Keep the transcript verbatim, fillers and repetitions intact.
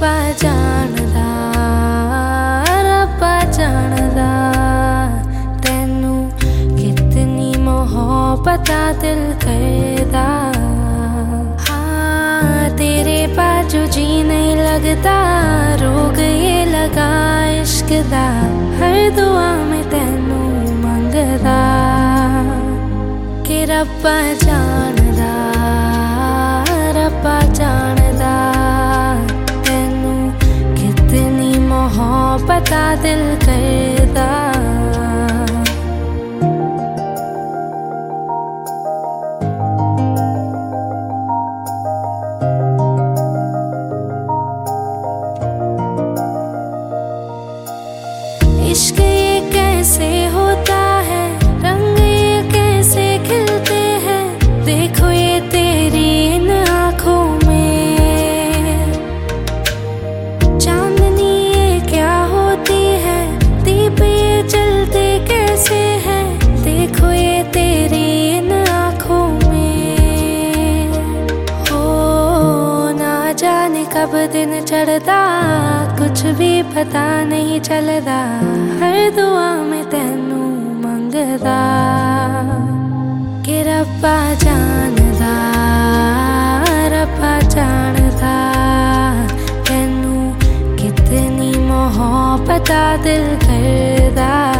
रब्बा जानदा रब्बा जानदा तैनू कितनी मोहब्बत दिल करदा। हाँ तेरे बाजू जी नहीं लगता, रोग ये लगा इश्क दा, हर दुआ में तैनू मंगदा कि रब्बा जानदा रब्बा जानदा तैनू कितनी मोहब्बत दिल करदा। इश्क ये कैसे होता है, रंग ये कैसे खिलते हैं, देखो ये तेरी इन आँखों में। चांदनी ये क्या होती है, दीप ये जलते कैसे हैं, देखो ये तेरी इन आँखों में। हो ना जाने कब दिन चढ़ता, कुछ भी पता नहीं चलदा, हर दुआ में तैनू मंगदा कि रब्बा जानदा रब्बा जानदा तैनू कितनी मोहब्बत दिल करदा।